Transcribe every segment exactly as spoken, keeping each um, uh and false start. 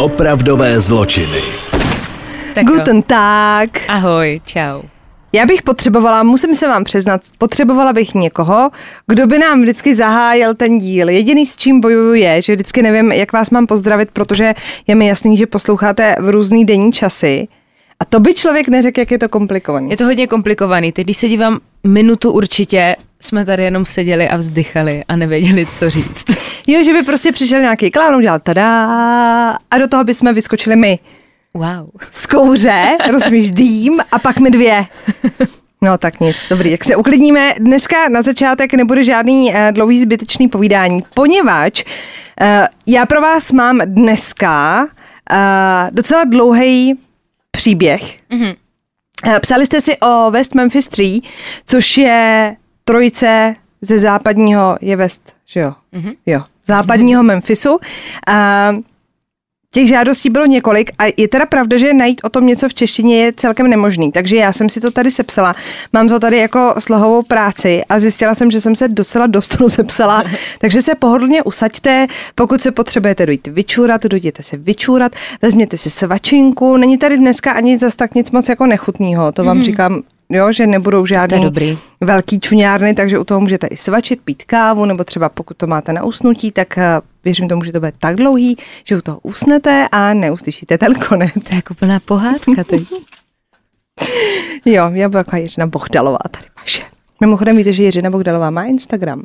Opravdové zločiny. Tak Guten Tag. Ahoj, čau. Já bych potřebovala, musím se vám přiznat, potřebovala bych někoho, kdo by nám vždycky zahájil ten díl. Jediný, s čím bojuju, je, že vždycky nevím, jak vás mám pozdravit, protože je mi jasný, že posloucháte v různý denní časy. A to by člověk neřekl, jak je to komplikovaný. Je to hodně komplikovaný. Teď, když se dívám minutu určitě, jsme tady jenom seděli a vzdychali a nevěděli, co říct. Jo, že by prostě přišel nějaký klaun, udělal tada a do toho bychom vyskočili my. Wow. Z kouře, rozumíš, dým a pak my dvě. No tak nic, dobrý, jak se uklidníme. Dneska na začátek nebude žádný uh, dlouhý zbytečný povídání, poněvadž uh, já pro vás mám dneska uh, docela dlouhý příběh. Mm-hmm. Uh, psali jste si o West Memphis tři, což je trojice ze západního, je West, že jo? Mm-hmm. Jo, západního Memphisu. Uh, Těch žádostí bylo několik a je teda pravda, že najít o tom něco v češtině je celkem nemožný, takže já jsem si to tady sepsala. Mám to tady jako slohovou práci a zjistila jsem, že jsem se docela dost rozepsala, takže se pohodlně usaďte, pokud se potřebujete dojít vyčůrat, dojděte se vyčůrat, vezměte si svačinku, není tady dneska ani zas tak nic moc jako nechutného, to vám mm. říkám, jo, že nebudou žádný velký čuňárny, takže u toho můžete i svačit, pít kávu, nebo třeba pokud to máte na usnutí, tak věřím tomu, že to bude tak dlouhý, že u toho usnete a neuslyšíte ten konec. To je jako plná pohádka teď. Jo, já budu jako Jiřina Bohdalová tady vaše. Mimochodem víte, že Jiřina Bohdalová má Instagram?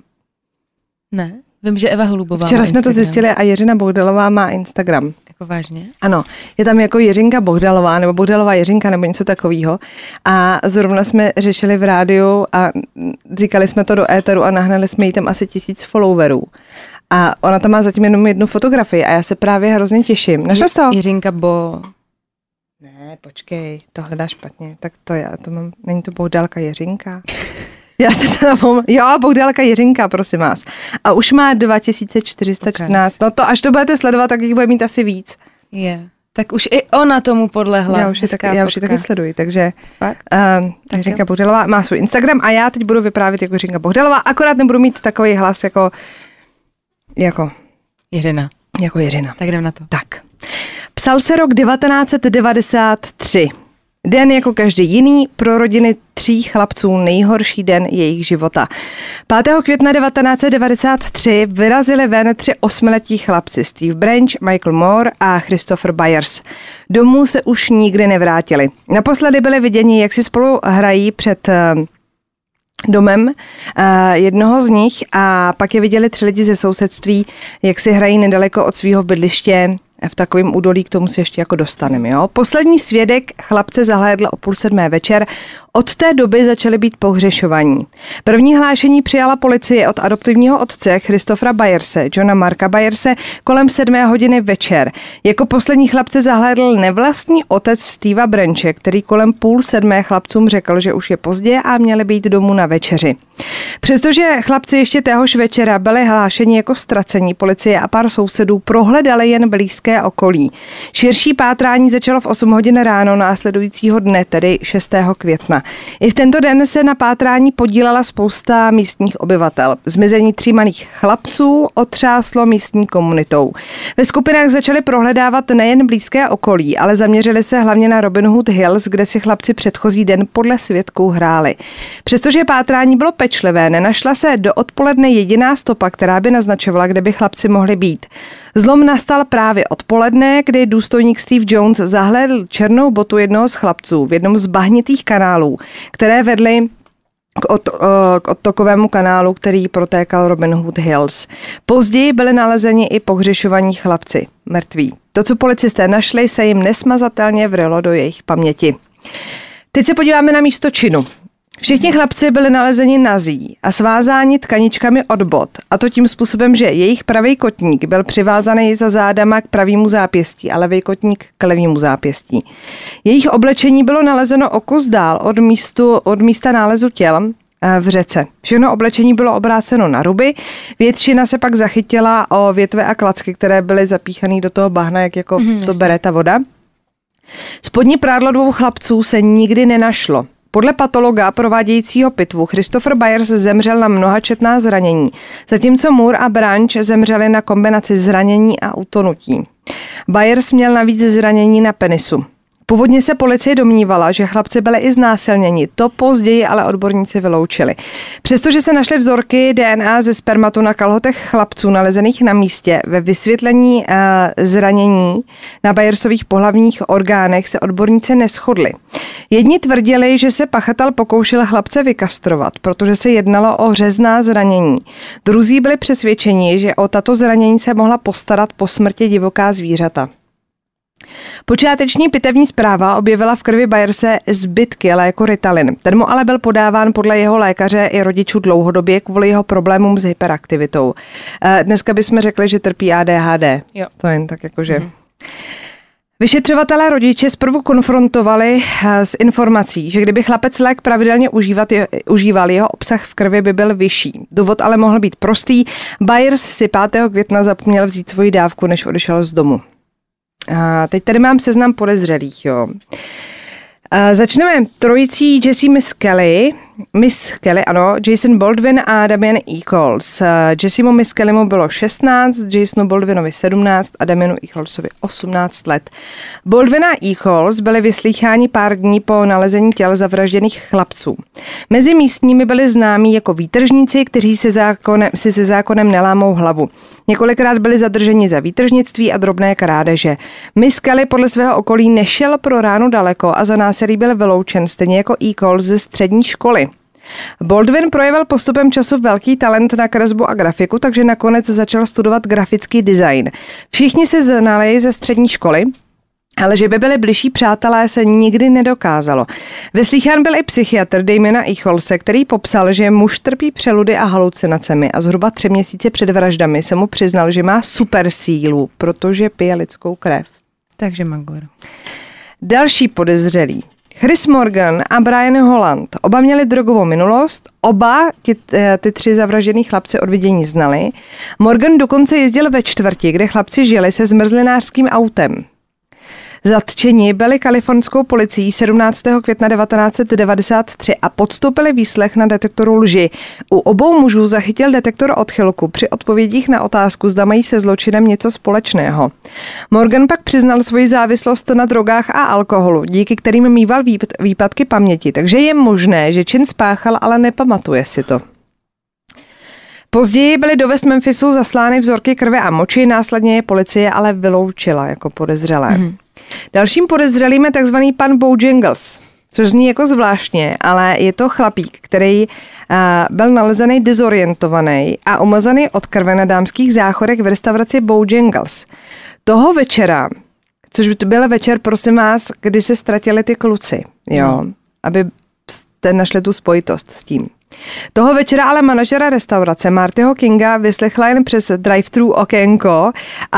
Ne, vím, že Eva Holubová Včera má jsme Instagram. to zjistili a Jiřina Bohdalová má Instagram. Jako vážně? Ano, je tam jako Jiřinka Bohdalová nebo Bohdalová Jiřinka nebo něco takového. A zrovna jsme řešili v rádiu a říkali jsme to do éteru a nahnali jsme jí tam asi tisíc followerů. A ona tam má zatím jenom jednu fotografii a já se právě hrozně těším. Našla jsi to? Jiřinka Bo... Ne, počkej, to hledáš špatně. Tak to já, to mám, není to Bohdálka Jiřinka? Já se teda pom... Jo, Bohdálka Jiřinka, prosím vás. A už má dva tisíce čtyři sta čtrnáct. Okay. No to, až to budete sledovat, tak jich bude mít asi víc. Je. Yeah. Tak už i ona tomu podlehla. Já už, je taky, já už je taky sleduji, takže uh, Jiřinka jo. Bohdalová má svůj Instagram a já teď budu vyprávět jako Jiřinka Bohdalová, akorát nebudu mít takový hlas jako jako Jiřina. Jako Jiřina. Tak jdem na to. Tak. Psal se rok devatenáct set devadesát tři. Den jako každý jiný, pro rodiny tří chlapců nejhorší den jejich života. pátého května devatenáct set devadesát tři vyrazili ven tři osmiletí chlapci Steve Branch, Michael Moore a Christopher Byers. Domů se už nikdy nevrátili. Naposledy byli viděni, jak si spolu hrají před domem uh, jednoho z nich a pak je viděli tři lidi ze sousedství, jak si hrají nedaleko od svého bydliště v takovém údolí, k tomu se ještě jako dostaneme. Jo? Poslední svědek chlapce zahlédl o půl sedmé večer. Od té doby začaly být pohřešovaní. První hlášení přijala policie od adoptivního otce Christophera Byerse, Johna Marka Byerse, kolem sedmé hodiny večer. Jako poslední chlapce zahlédl nevlastní otec Steva Branche, který kolem půl sedmé chlapcům řekl, že už je pozdě a měli být domů na večeři. Přestože chlapci ještě téhož večera byli hlášeni jako ztracení, policie a pár sousedů prohledali jen blízké okolí. Širší pátrání začalo v osm hodin ráno následujícího dne, tedy šestého května. I v tento den se na pátrání podílela spousta místních obyvatel. Zmizení tří malých chlapců otřáslo místní komunitou. Ve skupinách začali prohledávat nejen blízké okolí, ale zaměřili se hlavně na Robin Hood Hills, kde si chlapci předchozí den podle svědků hráli. Přestože pátrání bylo pečlivé, nenašla se do odpoledne jediná stopa, která by naznačovala, kde by chlapci mohli být. Zlom nastal právě odpoledne, kdy důstojník Steve Jones zahlédl černou botu jednoho z chlapců v jednom z bahnitých kanálů, které vedly k, od, k odtokovému kanálu, který protékal Robin Hood Hills. Později byli nalezeni i pohřešovaní chlapci, mrtví. To, co policisté našli, se jim nesmazatelně vrylo do jejich paměti. Teď se podíváme na místo činu. Všichni chlapci byli nalezeni nazí a svázáni tkaničkami od bot, a to tím způsobem, že jejich pravý kotník byl přivázaný za zádama k pravému zápěstí a levý kotník k levému zápěstí. Jejich oblečení bylo nalezeno o kus dál od, místu, od místa nálezu těl v řece. Všechno oblečení bylo obráceno na ruby, většina se pak zachytila o větve a klacky, které byly zapíchané do toho bahna, jak jako mm, to bere ta voda. Spodní prádlo dvou chlapců se nikdy nenašlo. Podle patologa provádějícího pitvu Christopher Byers zemřel na mnohačetná zranění, zatímco Moore a Branch zemřeli na kombinaci zranění a utonutí. Byers měl navíc zranění na penisu. Původně se policie domnívala, že chlapci byli i znásilněni, to později ale odborníci vyloučili. Přestože se našly vzorky D N A ze spermatu na kalhotech chlapců nalezených na místě, ve vysvětlení uh, zranění na Byersových pohlavních orgánech se odborníci neshodli. Jedni tvrdili, že se pachatel pokoušel chlapce vykastrovat, protože se jednalo o řezná zranění. Druzí byli přesvědčeni, že o tato zranění se mohla postarat po smrti divoká zvířata. Počáteční pitevní zpráva objevila v krvi Byerse zbytky léku Ritalin. Ten mu ale byl podáván podle jeho lékaře i rodičů dlouhodobě kvůli jeho problémům s hyperaktivitou. Dneska bychom řekli, že trpí A D H D. Jo. To jen tak jakože... Mm. Vyšetřovatelé rodiče zprvu konfrontovali s informací, že kdyby chlapec lék pravidelně užívat, je, užíval, jeho obsah v krvi by byl vyšší. Důvod ale mohl být prostý. Byers si pátého května zapomněl vzít svoji dávku, než odešel z domu. A teď tady mám seznam podezřelých, jo. A začneme trojicí Jessie Miss Kelly, Miss Kelly, ano, Jason Baldwin a Damien Echols. Jessiemu Miss Kellymu bylo šestnáct, Jasonu Baldwinovi sedmnáct a Damienu Echolsovi osmnáct let. Baldwin a Echols byli vyslýcháni pár dní po nalezení těl zavražděných chlapců. Mezi místními byli známí jako výtržníci, kteří se zákonem, si se zákonem nelámou hlavu. Několikrát byli zadrženi za výtržnictví a drobné krádeže. Miss Kelly podle svého okolí nešel pro ránu daleko a za násilí byl vyloučen, stejně jako Echols ze střední školy. Baldwin projevil postupem času velký talent na kresbu a grafiku, takže nakonec začal studovat grafický design. Všichni se znali ze střední školy, ale že by byli bližší přátelé, se nikdy nedokázalo. Vyslýchán byl i psychiatr Damiena Echolse, který popsal, že muž trpí přeludy a halucinacemi a zhruba tři měsíce před vraždami se mu přiznal, že má super sílu, protože pije lidskou krev. Takže Magor. Další podezřelí. Chris Morgan a Brian Holland. Oba měli drogovou minulost, oba ty, ty tři zavražděný chlapci od vidění znali. Morgan dokonce jezdil ve čtvrti, kde chlapci žili, se zmrzlinářským autem. Zatčeni byli kalifornskou policií sedmnáctého května devatenáct set devadesát tři a podstoupili výslech na detektoru lži. U obou mužů zachytil detektor odchylku při odpovědích na otázku, zda mají se zločinem něco společného. Morgan pak přiznal svoji závislost na drogách a alkoholu, díky kterým mýval výpadky paměti, takže je možné, že čin spáchal, ale nepamatuje si to. Později byly do West Memphisu zaslány vzorky krve a moči, následně je policie ale vyloučila jako podezřelé. Mm. Dalším podezřelým je takzvaný pan Bojangles, což zní jako zvláštně, ale je to chlapík, který uh, byl nalezený dezorientovaný a umazaný od krve na dámských záchodech v restauraci Bojangles. Toho večera, což by to byl večer, prosím vás, kdy se ztratili ty kluci, jo, mm. aby jste našli tu spojitost s tím. Toho večera ale manažera restaurace Martyho Kinga vyslechla jen přes drive-thru okénko a,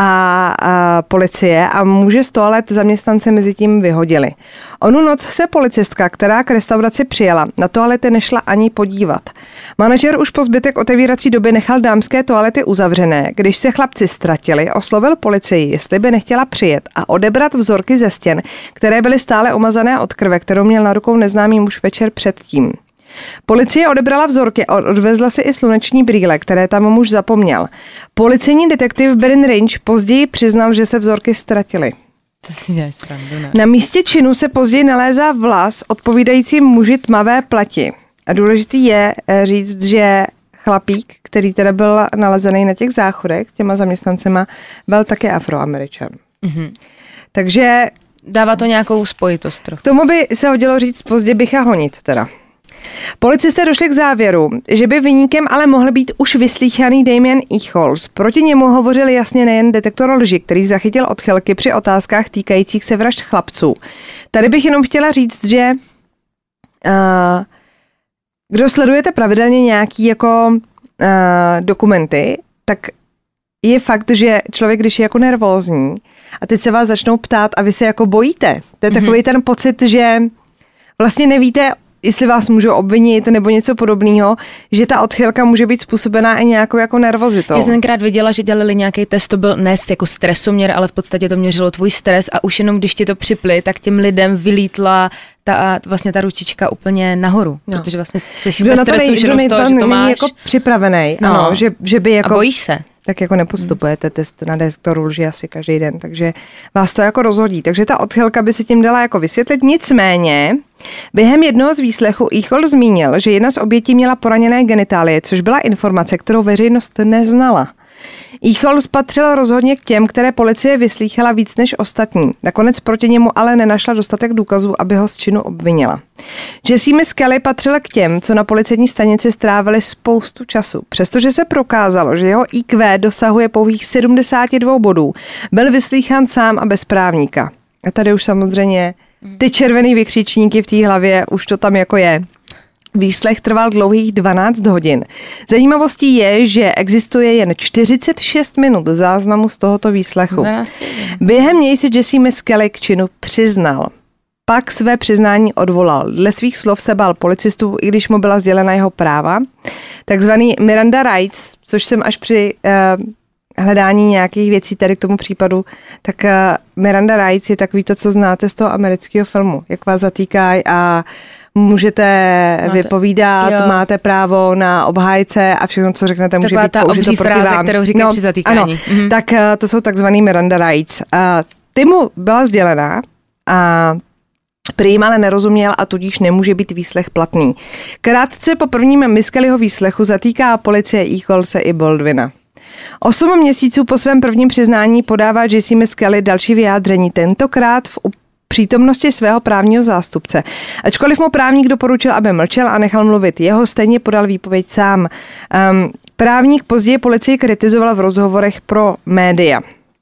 a policie a muže z toalet zaměstnance mezi tím vyhodili. Onu noc se policistka, která k restauraci přijela, na toalety nešla ani podívat. Manažer už po zbytek otevírací doby nechal dámské toalety uzavřené. Když se chlapci ztratili, oslovil policii, jestli by nechtěla přijet a odebrat vzorky ze stěn, které byly stále umazané od krve, kterou měl na rukou neznámý muž večer předtím. Policie odebrala vzorky a odvezla si i sluneční brýle, které tam muž zapomněl. Policejní detektiv Berin Range později přiznal, že se vzorky ztratily. To si děláš srandu, ne? Na místě činu se později nalézá vlas odpovídající muži tmavé pleti. A důležitý je říct, že chlapík, který teda byl nalezený na těch záchodech těma zaměstnancema, byl také Afroameričan. Mm-hmm. Takže... Dává to nějakou spojitost trochu. K tomu by se hodilo říct pozdě bycha honit teda. Policisté došli k závěru, že by viníkem ale mohl být už vyslýchaný Damien Echols. Proti němu hovořil jasně nejen detektor lži, který zachytil odchylky při otázkách týkajících se vražd chlapců. Tady bych jenom chtěla říct, že uh, kdo sledujete pravidelně nějaký jako uh, dokumenty, tak je fakt, že člověk, když je jako nervózní a teď se vás začnou ptát a vy se jako bojíte. To je takový mm-hmm. ten pocit, že vlastně nevíte, jestli vás můžou obvinit nebo něco podobného, že ta odchylka může být způsobená i nějakou jako nervozitou. Já jsem tenkrát viděla, že dělali nějaký test, to byl ne jako stresoměr, ale v podstatě to měřilo tvůj stres a už jenom když ti to připli, tak těm lidem vylítla ta, vlastně ta ručička úplně nahoru, no. Protože vlastně jsi ve stresu už jenom z toho, že to máš. Jako připravený, no. Ano, že, že by jako... A bojíš se? tak jako nepodstupujete hmm. test na detektoru lži asi každý den, takže vás to jako rozhodí. Takže ta odchylka by se tím dala jako vysvětlit. Nicméně, během jednoho z výslechu Eichel zmínil, že jedna z obětí měla poraněné genitálie, což byla informace, kterou veřejnost neznala. Eichel spatřil rozhodně k těm, které policie vyslýchala víc než ostatní. Nakonec proti němu ale nenašla dostatek důkazů, aby ho z činu obvinila. Jesse Miskelly patřil k těm, co na policejní stanici strávili spoustu času. Přestože se prokázalo, že jeho í kvé dosahuje pouhých sedmdesát dva bodů, byl vyslýchán sám a bez právníka. A tady už samozřejmě ty červený vykřičníky v té hlavě, už to tam jako je. Výslech trval dlouhých dvanáct hodin. Zajímavostí je, že existuje jen čtyřicet šest minut záznamu z tohoto výslechu. Během něj se Jesse Miskelly k činu přiznal. Pak své přiznání odvolal. Dle svých slov se bál policistů, i když mu byla sdělena jeho práva. Takzvaný Miranda rights, což jsem až při uh, hledání nějakých věcí tady k tomu případu, tak uh, Miranda rights je takový to, co znáte z toho amerického filmu. Jak vás zatýkají a můžete máte, vypovídat, jo. máte právo na obhájce a všechno, co řeknete, může být použito proti vám. Fráze, kterou říkají no, při zatýkání. Ano, mhm. tak uh, to jsou takzvaný Miranda rights. Uh, ty mu byla sdělená a prý jim ale nerozuměl a tudíž nemůže být výslech platný. Krátce po prvním Miskellyho výslechu zatýká policie Eichlse i Baldwina. Osm měsíců po svém prvním přiznání podává Jesse Miskelly další vyjádření, tentokrát v přítomnosti svého právního zástupce. Ačkoliv mu právník doporučil, aby mlčel a nechal mluvit, jeho stejně podal výpověď sám. Um, právník později policii kritizoval v rozhovorech pro média.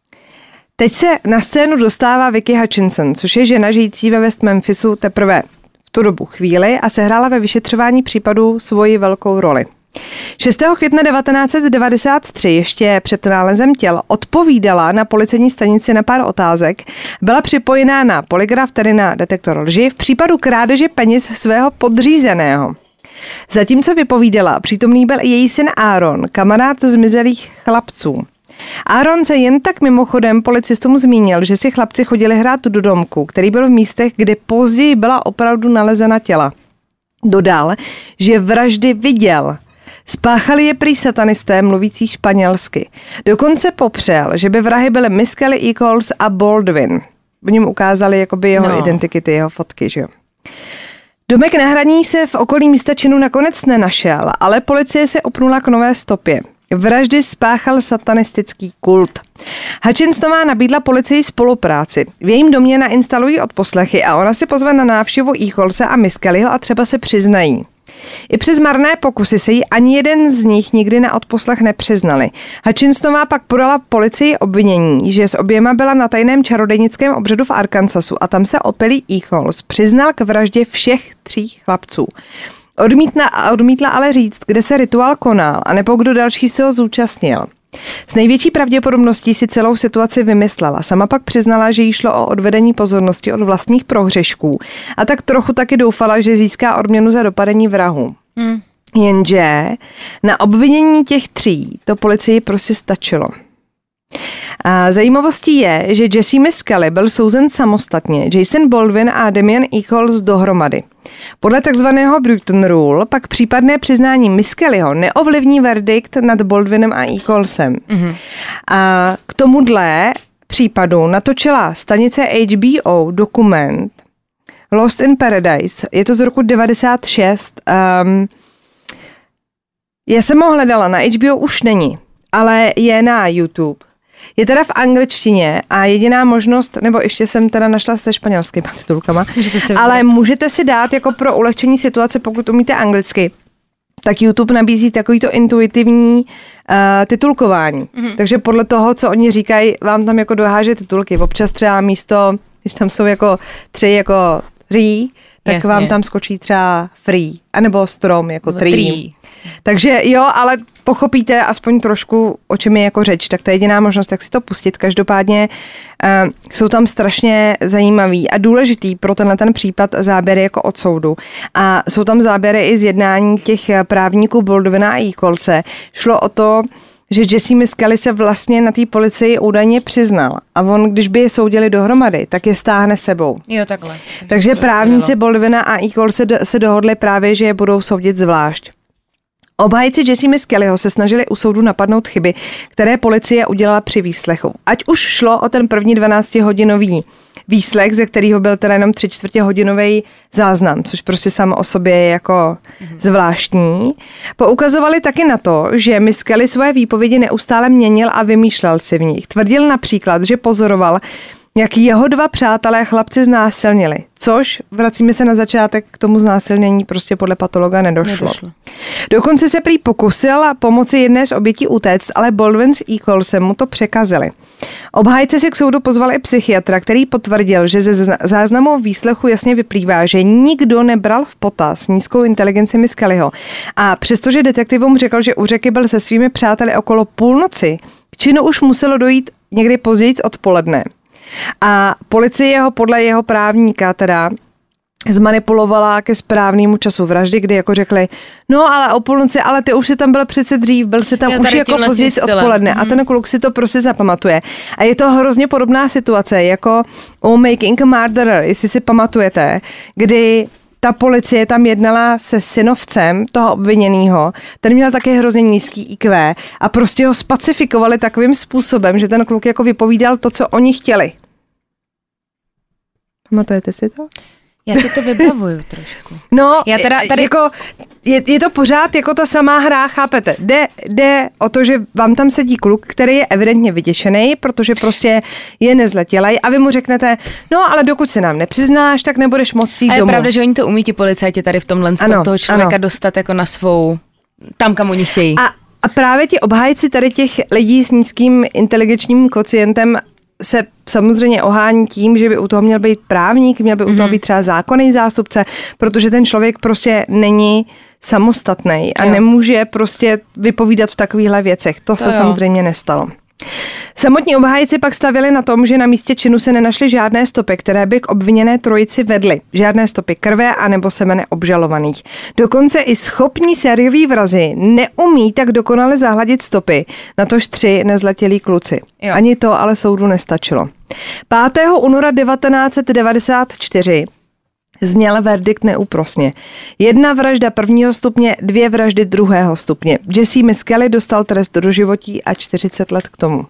Teď se na scénu dostává Vicky Hutchinson, což je žena žijící ve West Memphisu teprve v tu dobu chvíli a sehrála ve vyšetřování případu svoji velkou roli. šestého května devatenáct set devadesát tři ještě před nálezem těl odpovídala na policejní stanici na pár otázek, byla připojená na polygraf, tedy na detektor lži, v případu krádeže peněz svého podřízeného. Zatímco vypovídala, přítomný byl i její syn Aaron, kamarád zmizelých chlapců. Aaron se jen tak mimochodem policistům zmínil, že si chlapci chodili hrát do domku, který byl v místech, kde později byla opravdu nalezena těla. Dodal, že vraždy viděl. Spáchali je prý satanisté mluvící španělsky. Dokonce popřel, že by vrahy byly Miskelly, Eichels a Baldwin. V něm ukázali jakoby jeho no. identikity, jeho fotky, že jo. Domek na hraní se v okolí místa činu nakonec nenašel, ale policie se opnula k nové stopě. Vraždy spáchal satanistický kult. Hutchinsonová nabídla policii spolupráci. V jejím domě nainstalují odposlechy a ona si pozve na návštěvu Eichlse a Miskellyho a třeba se přiznají. I přes marné pokusy se jí ani jeden z nich nikdy na odposlech nepřiznali. Hutchinsonová pak podala policii obvinění, že s oběma byla na tajném čarodějnickém obřadu v Arkansasu a tam se opilý Eichels přiznal k vraždě všech tří chlapců. Odmítla, odmítla ale říct, kde se rituál konal a nebo kdo další se ho zúčastnil. S největší pravděpodobností si celou situaci vymyslela. Sama pak přiznala, že jí šlo o odvedení pozornosti od vlastních prohřešků a tak trochu taky doufala, že získá odměnu za dopadení vrahu. Hmm. Jenže na obvinění těch tří to policii prostě stačilo. A zajímavostí je, že Jesse Miskelly byl souzen samostatně, Jason Baldwin a Damien Eichels dohromady. Podle takzvaného Bruton Rule pak případné přiznání Miskellyho neovlivní verdikt nad Baldwinem a Eichelsem. Mm-hmm. A k tomuhle případu natočila stanice H B O dokument Lost in Paradise. Je to z roku devadesát šest. Um, já jsem ho hledala, na H B O už není, ale je na YouTube. Je teda v angličtině a jediná možnost, nebo ještě jsem teda našla se španělskýma titulkama, ale můžete si dát jako pro ulehčení situace, pokud umíte anglicky, tak YouTube nabízí takovýto intuitivní uh, titulkování. Mm-hmm. Takže podle toho, co oni říkají, vám tam jako doháže titulky. Občas třeba místo, když tam jsou jako tři jako three, tak jasně. Vám tam skočí třeba free, anebo strom jako tree. tree. Takže jo, ale pochopíte aspoň trošku, o čem je jako řeč, tak to je jediná možnost, jak si to pustit. Každopádně uh, jsou tam strašně zajímavý a důležitý pro tenhle ten případ záběry jako od soudu. A jsou tam záběry i z jednání těch právníků Baldwina a Eichlse. Šlo o to, že Jesse Miskelly se vlastně na té policii údajně přiznal a on, když by je soudili dohromady, tak je stáhne sebou. Jo, takhle. Takže, Takže právníci Baldwina a Eichlse se dohodli právě, že je budou soudit zvlášť. Obhájci Jessie Miss Kellyho se snažili u soudu napadnout chyby, které policie udělala při výslechu. Ať už šlo o ten první dvanáctihodinový výslech, ze kterého byl teda jenom tři čtvrtě hodinový záznam, což prostě samo o sobě je jako zvláštní. Poukazovali taky na to, že Miss Kelly svoje výpovědi neustále měnil a vymýšlel si v nich. Tvrdil například, že pozoroval, jak jeho dva přátelé chlapci znásilnili, což, vracíme se na začátek, k tomu znásilnění prostě podle patologa nedošlo. nedošlo. Dokonce se prý pokusil pomoci jedné z obětí utéct, ale Baldwin s Ecclesem mu to překazili. Obhájce si k soudu pozval i psychiatra, který potvrdil, že ze záznamu výslechu jasně vyplývá, že nikdo nebral v potaz nízkou inteligenci Miss Kellyho. A přestože detektivům řekl, že u řeky byl se svými přáteli okolo půlnoci, k činu už muselo dojít někdy později odpoledne. A policie ho podle jeho právníka teda zmanipulovala ke správnému času vraždy, kdy jako řekli, no ale o půlnoci, ale ty už si tam byl přece dřív, byl si tam Já už jako později odpoledne mm. a ten kluk si to prostě zapamatuje. A je to hrozně podobná situace, jako u Making a Murderer, jestli si pamatujete, kdy ta policie tam jednala se synovcem toho obviněného, ten měl taky hrozně nízký í kvé a prostě ho spacifikovali takovým způsobem, že ten kluk jako vypovídal to, co oni chtěli. Pamatujete si to? Já si to vybavuju trošku. No, Já teda tady... jako, je, je to pořád jako ta samá hra, chápete? Jde, jde o to, že vám tam sedí kluk, který je evidentně vyděšený, protože prostě je nezletilej a vy mu řeknete, no ale dokud se nám nepřiznáš, tak nebudeš moc jít domů. A je domů. Pravda, že oni to umí ti policajti tady v tomhle ano, toho člověka ano. dostat jako na svou, tam kam oni chtějí. A, a právě ti obhájci tady těch lidí s nízkým inteligenčním kocientem se samozřejmě ohání tím, že by u toho měl být právník, měl by u toho být třeba zákonný zástupce, protože ten člověk prostě není samostatný a jo. nemůže prostě vypovídat v takovýchhle věcech. To, to se jo. samozřejmě nestalo. Samotní obhájci pak stavili na tom, že na místě činu se nenašly žádné stopy, které by k obviněné trojici vedly. Žádné stopy krve anebo semene obžalovaných. Dokonce i schopní sérioví vrazi neumí tak dokonale zahladit stopy, natož tři nezletilí kluci. Jo. Ani to ale soudu nestačilo. pátého února devatenáct set devadesát čtyři zněl verdikt neúprosně. Jedna vražda prvního stupně, dvě vraždy druhého stupně. Jessie Miss Kelly dostal trest do doživotí a čtyřicet let k tomu.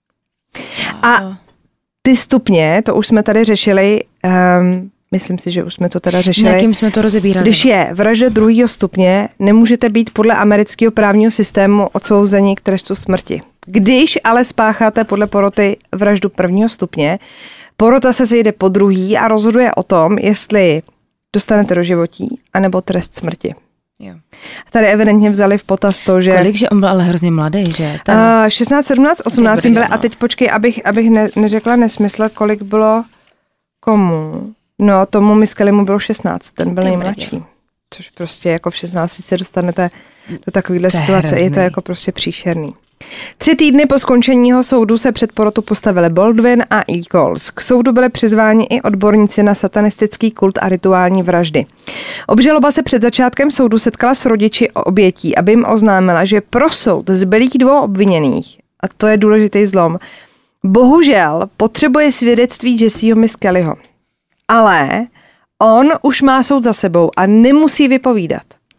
A ty stupně, to už jsme tady řešili, um, myslím si, že už jsme to teda řešili. Jakým jsme to rozebírali? Když je vražda druhého stupně, nemůžete být podle amerického právního systému odsouzení k trestu smrti. Když ale spácháte podle poroty vraždu prvního stupně, porota se sejde po druhý a rozhoduje o tom, jestli dostanete doživotí anebo trest smrti. Jo. Tady evidentně vzali v potaz to, že... Kolik, že on byl ale hrozně mladý, že? Ten... Uh, šestnáct, sedmnáct, osmnáct byly a teď počkej, abych, abych ne, neřekla nesmysl, kolik bylo komu. No, tomu Miss Kellymu bylo šestnáct, ten byl nejmladší. Což prostě jako v šestnácti se dostanete do takovéhle situace. Hrozný. Je to jako prostě příšerný. Tři týdny po skončení jeho soudu se před porotu postavili Baldwin a Eccles. K soudu byli přizváni i odborníci na satanistický kult a rituální vraždy. Obžaloba se před začátkem soudu setkala s rodiči obětí, aby jim oznámila, že pro soud zbylých dvou obviněných, a to je důležitý zlom, bohužel potřebuje svědectví Jessieho Miss Kellyho. Ale on už má soud za sebou a nemusí vypovídat.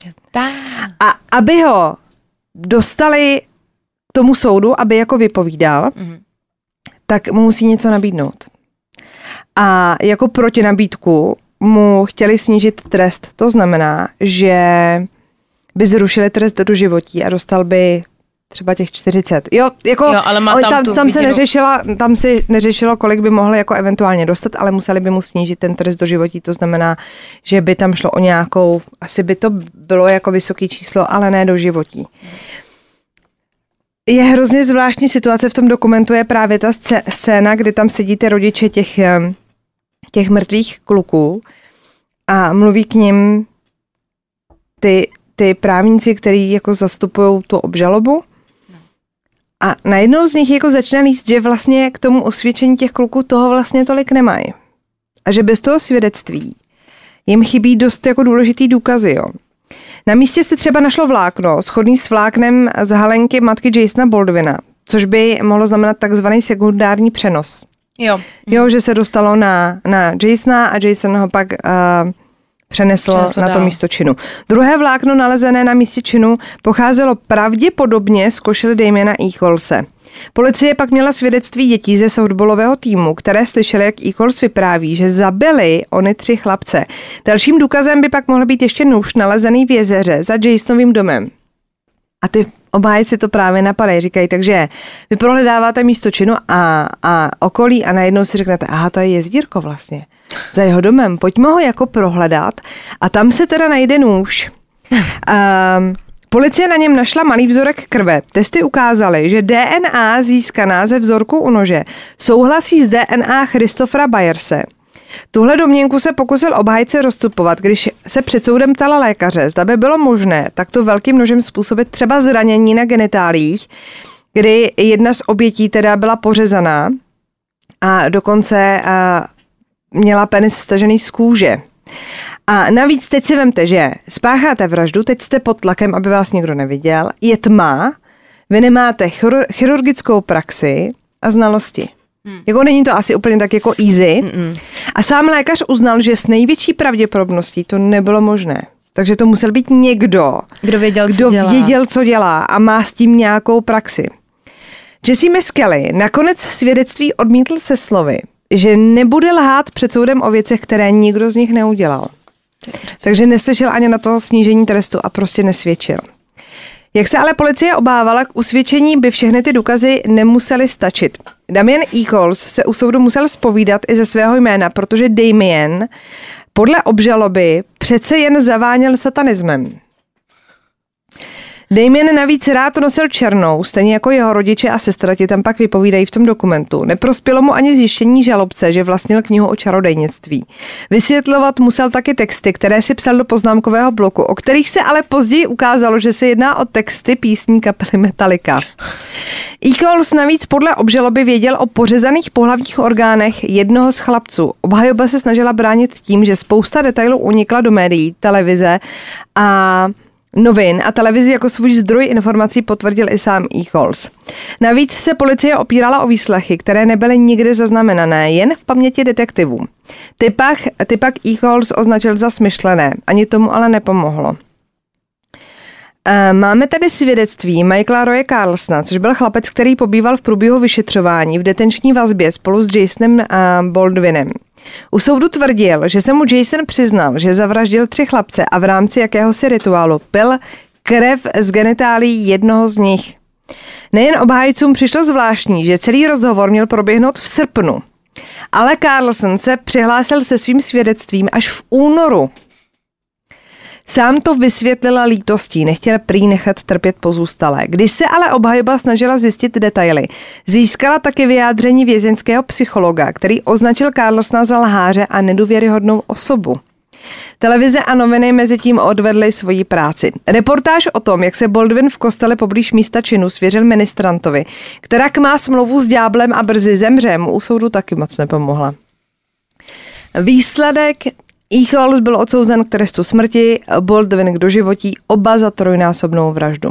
A aby ho dostali tomu soudu, aby jako vypovídal, mm-hmm. tak mu musí něco nabídnout. A jako protinabídku mu chtěli snížit trest. To znamená, že by zrušili trest do doživotí a dostal by třeba těch čtyřicet. Jo, jako jo, ale má tam, tam, tam se neřešila, tam si neřešilo, kolik by mohli jako eventuálně dostat, ale museli by mu snížit ten trest doživotí. To znamená, že by tam šlo o nějakou, asi by to bylo jako vysoké číslo, ale ne doživotí. Je hrozně zvláštní situace v tom dokumentu, je právě ta scéna, kdy tam sedíte rodiče těch, těch mrtvých kluků a mluví k nim ty, ty právníci, kteří jako zastupují tu obžalobu. A najednou z nich jako začne líst, že vlastně k tomu osvědčení těch kluků toho vlastně tolik nemají. A že bez toho svědectví jim chybí dost jako důležitý důkazy, jo. Na místě se třeba našlo vlákno, shodný s vláknem z halenky matky Jasona Baldwina, což by mohlo znamenat takzvaný sekundární přenos. Jo. Jo, že se dostalo na, na Jasona a Jason ho pak uh, přenesl, přenesl na to dál. místo činu. Druhé vlákno nalezené na místě činu pocházelo pravděpodobně z košile Damiena Eaglese. Policie pak měla svědectví dětí ze softballového týmu, které slyšely, jak Eagles vypráví, že zabili ony tři chlapce. Dalším důkazem by pak mohl být ještě nůž nalezený v jezeře za Jasonovým domem. A ty obhájci to právě napadají, říkají, takže vy prohledáváte místo činu a, a okolí a najednou si řeknete, aha, to je jezdírko vlastně, za jeho domem, pojďme ho jako prohledat a tam se teda najde nůž. Um, Policie na něm našla malý vzorek krve. Testy ukázaly, že D N A získaná ze vzorku u nože souhlasí s D N A Christophera Byerse. Tuhle domněnku se pokusil obhájce rozcupovat, když se před soudem ptala lékaře, zda by bylo možné takto velkým nožem způsobit třeba zranění na genitálích, kdy jedna z obětí teda byla pořezaná a dokonce a, měla penis stažený z kůže. A navíc teď si vemte, že spácháte vraždu, teď jste pod tlakem, aby vás nikdo neviděl, je tma, vy nemáte chirurgickou praxi a znalosti. Hmm. Jako není to asi úplně tak jako easy. Mm-mm. A sám lékař uznal, že s největší pravděpodobností to nebylo možné. Takže to musel být někdo, kdo věděl, kdo co dělá. věděl, co dělá a má s tím nějakou praxi. Jesse Miskelly nakonec svědectví odmítl se slovy, že nebude lhát před soudem o věcech, které nikdo z nich neudělal. Takže neslyšel ani na to snížení trestu a prostě nesvědčil. Jak se ale policie obávala, k usvědčení by všechny ty důkazy nemusely stačit. Damien Eagles se u soudu musel zpovídat i ze svého jména, protože Damien podle obžaloby přece jen zaváněl satanismem. Damien navíc rád nosil černou, stejně jako jeho rodiče a sestra ti tam pak vypovídají v tom dokumentu. Neprospělo mu ani zjištění žalobce, že vlastnil knihu o čarodejnictví. Vysvětlovat musel taky texty, které si psal do poznámkového bloku, o kterých se ale později ukázalo, že se jedná o texty písní kapely Metallica. Eagles navíc podle obžaloby věděl o pořezaných pohlavních orgánech jednoho z chlapců. Obhajoba se snažila bránit tím, že spousta detailů unikla do médií, televize a novin a televizi jako svůj zdroj informací potvrdil i sám Eagles. Navíc se policie opírala o výslechy, které nebyly nikdy zaznamenané, jen v paměti detektivů. Ty pak, ty pak Eagles označil za smyšlené, ani tomu ale nepomohlo. Máme tady svědectví Michaela Roye Carlsona, což byl chlapec, který pobýval v průběhu vyšetřování v detenční vazbě spolu s Jasonem Baldwinem. U soudu tvrdil, že se mu Jason přiznal, že zavraždil tři chlapce a v rámci jakéhosi rituálu pil krev z genitálií jednoho z nich. Nejen obhájcům přišlo zvláštní, že celý rozhovor měl proběhnout v srpnu, ale Carlson se přihlásil se svým svědectvím až v únoru. Sám to vysvětlila lítostí, nechtěl prý nechat trpět pozůstalé. Když se ale obhajoba snažila zjistit detaily, získala taky vyjádření vězeňského psychologa, který označil Carlsona za lháře a nedůvěryhodnou osobu. Televize a noviny mezi tím odvedly svoji práci. Reportáž o tom, jak se Baldwin v kostele poblíž místa činu svěřil ministrantovi, která má smlouvu s ďáblem a brzy zemře, mu u soudu taky moc nepomohla. Výsledek: Eagles byl odsouzen k trestu smrti, Baldwin k doživotí, oba za trojnásobnou vraždu.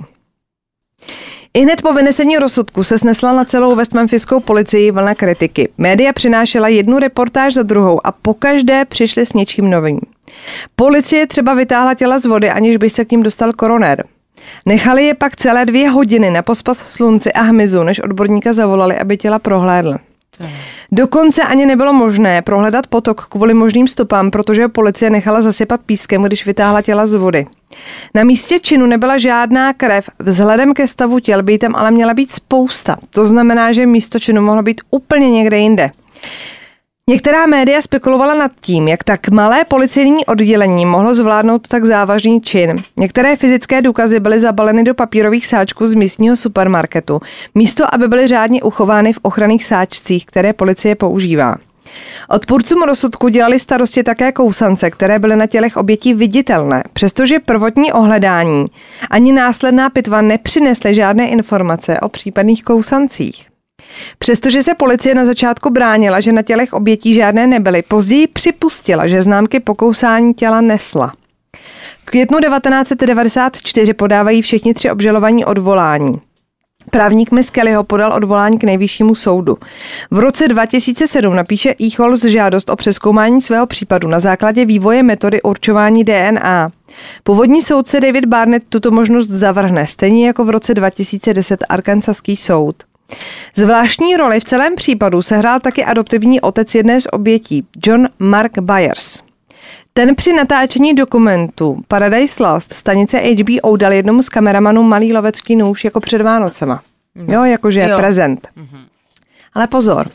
I hned po vynesení rozsudku se snesla na celou westmemphiskou policii vlna kritiky. Média přinášela jednu reportáž za druhou a pokaždé přišli s něčím novým. Policie třeba vytáhla těla z vody, aniž by se k ním dostal koroner. Nechali je pak celé dvě hodiny na pospas slunci a hmyzu, než odborníka zavolali, aby těla prohlédl. Dokonce ani nebylo možné prohledat potok kvůli možným stopám, protože policie nechala zasypat pískem, když vytáhla těla z vody. Na místě činu nebyla žádná krev, vzhledem ke stavu těl by tam ale měla být spousta. To znamená, že místo činu mohlo být úplně někde jinde. Některá média spekulovala nad tím, jak tak malé policejní oddělení mohlo zvládnout tak závažný čin. Některé fyzické důkazy byly zabaleny do papírových sáčků z místního supermarketu, místo aby byly řádně uchovány v ochranných sáčcích, které policie používá. Odpůrcům rozsudku dělali starosti také kousance, které byly na tělech obětí viditelné, přestože prvotní ohledání ani následná pitva nepřinesly žádné informace o případných kousancích. Přestože se policie na začátku bránila, že na tělech obětí žádné nebyly, později připustila, že známky pokousání těla nesla. V květnu devatenáct set devadesát čtyři podávají všichni tři obžalovaní odvolání. Právník Miss Kellyho podal odvolání k nejvyššímu soudu. V roce dva tisíce sedm napíše Echols žádost o přezkoumání svého případu na základě vývoje metody určování D N A. Původní soudce David Barnett tuto možnost zavrhne, stejně jako v roce dva tisíce deset Arkansaský soud. Zvláštní roli v celém případu sehrál taky adoptivní otec jedné z obětí, John Mark Byers. Ten při natáčení dokumentu Paradise Lost stanice H B O dal jednomu z kameramanů malý lovecký nůž jako před Vánocema. Jo, jakože jo. prezent. Mm-hmm. Ale pozor.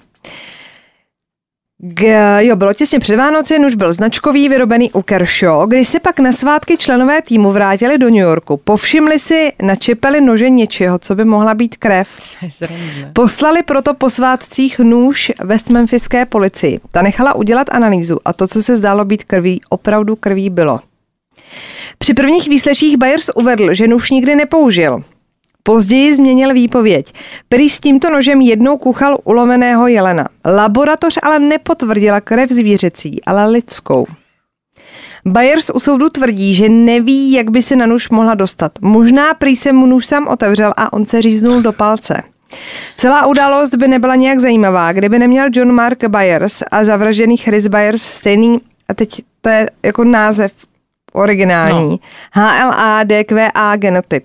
G, jo, bylo těsně před Vánoci, nůž byl značkový, vyrobený u Kershaw. Když se pak na svátky členové týmu vrátili do New Yorku, povšimli si na čepeli nože něčeho, co by mohla být krev. Poslali proto po svátcích nůž West Memphiské policii. Ta nechala udělat analýzu a to, co se zdálo být krví, opravdu krví bylo. Při prvních výsleších Byers uvedl, že nůž nikdy nepoužil. Později změnil výpověď. Prý s tímto nožem jednou kuchal uloveného jelena. Laboratoř ale nepotvrdila krev zvířecí, ale lidskou. Byers u soudu tvrdí, že neví, jak by se na nůž mohla dostat. Možná prý se mu nůž sám otevřel a on se říznul do palce. Celá událost by nebyla nějak zajímavá, kdyby neměl John Mark Byers a zavražděný Chris Byers stejný, a teď to je jako název originální, no. H L A D Q A genotyp.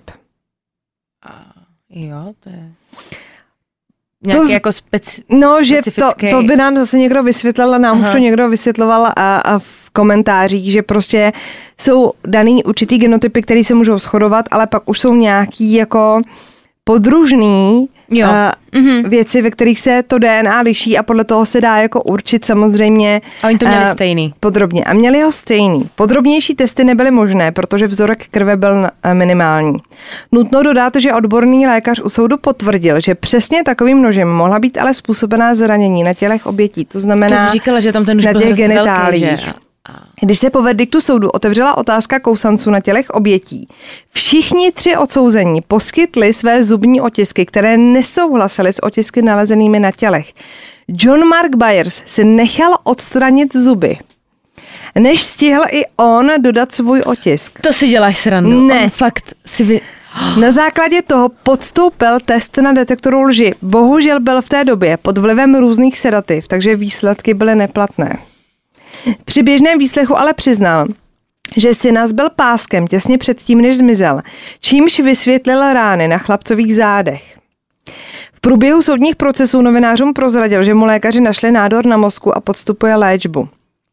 Jo, to je nějaký to, jako speci- No, že specifický... to, to by nám zase někdo vysvětlil, a nám Aha. už to někdo vysvětloval a, a v komentářích, že prostě jsou daný určitý genotypy, které se můžou shodovat, ale pak už jsou nějaký jako podružný jo. Uh, mm-hmm. věci, ve kterých se to D N A liší a podle toho se dá jako určit samozřejmě. A oni to měli uh, stejný. Podrobně. A měli ho stejný. Podrobnější testy nebyly možné, protože vzorek krve byl uh, minimální. Nutno dodat, že odborný lékař u soudu potvrdil, že přesně takovým nožem mohla být ale způsobená zranění na tělech obětí. To znamená, to jsi říkala, že tam ten na těch genitálích. Velký, že? Když se po verdiktu soudu otevřela otázka kousanců na tělech obětí, všichni tři odsouzení poskytli své zubní otisky, které nesouhlasily s otisky nalezenými na tělech. John Mark Byers si nechal odstranit zuby, než stihl i on dodat svůj otisk. To si děláš srandu. Ne. On fakt si vy... Na základě toho podstoupil test na detektoru lži. Bohužel byl v té době pod vlivem různých sedativ, takže výsledky byly neplatné. Při běžném výslechu ale přiznal, že syna zbyl páskem těsně předtím, než zmizel, čímž vysvětlil rány na chlapcových zádech. V průběhu soudních procesů novinářům prozradil, že mu lékaři našli nádor na mozku a podstupuje léčbu.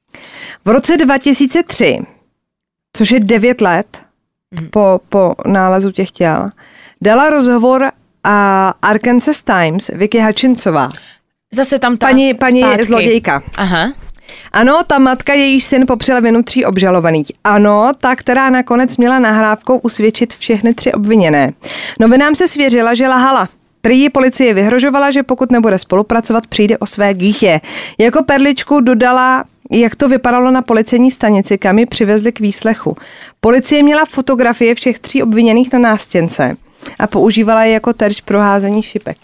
V roce dva tisíce tři, což je devět let po, po nálezu těch těl, dala rozhovor a Arkansas Times Vicky Hutchinsová. Zase tam ta paní, paní zlodějka. Aha. Ano, ta matka, jejíž syn popřel vinu tří obžalovaných. Ano, ta, která nakonec měla nahrávkou usvědčit všechny tři obviněné. Novinám se svěřila, že lahala. Prý policie vyhrožovala, že pokud nebude spolupracovat, přijde o své dítě. Jako perličku dodala, jak to vypadalo na policejní stanici, kam ji přivezli k výslechu. Policie měla fotografie všech tří obviněných na nástěnce a používala je jako terč pro házení šipek.